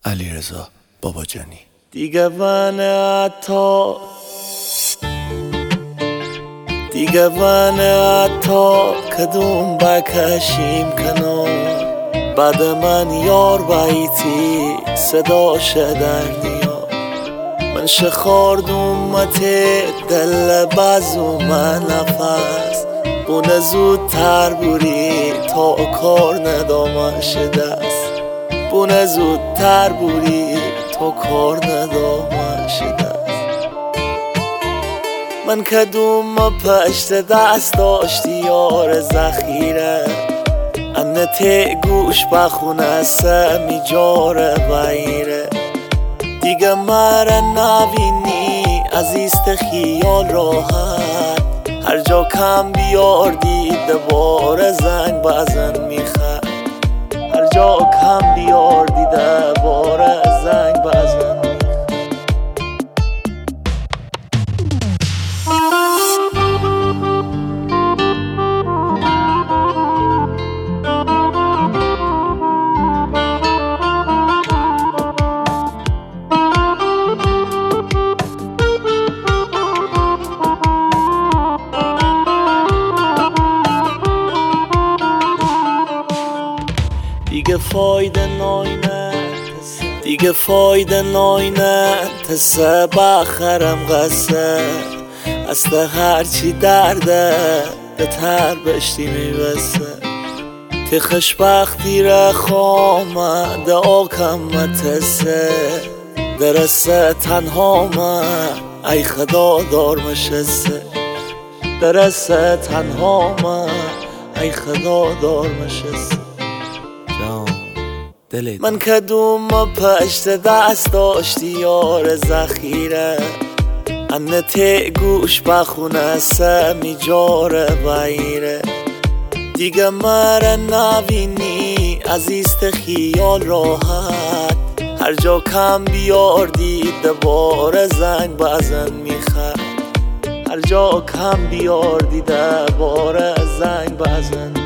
علیرضا باباجانی. دیگه من حتی کدوم بکشیم کنار، بعد من یار بایتی صداش در نیا. من شخاردم دل بازو من نفس، بونه زودتر بوری تا کار ندامش دست، بونه زودتر بوری تا کار ندامش دست. من کدوم پشت دست داشتی یار ذخیره، انت گوش بخونه سمی جاره بایره. دیگه مره نبینی عزیزت خیال راحت، هر جا کم بیاردی دوباره زنگ بزن میخواد، هر جا کم بیاردی دوباره زنگ بزن. دیگه فایده ناینه تسه بخرم قصه، است هرچی درده به تر بشتی میبسه. تی خوشبختی را خامه دعا کم تسه، درسه تنها من ای خدا دار مشسته، درسه تنها من ای خدا دار مشسته. من کدوم پشت دست داشتی یار ذخیره، انت گوش بخونه سمی جاره بایره. دیگه مره نبینی عزیزت خیال راحت، هر جا کم بیاردی دوباره زنگ بزن میخواد، هر جا کم بیاردی دوباره زنگ بزن.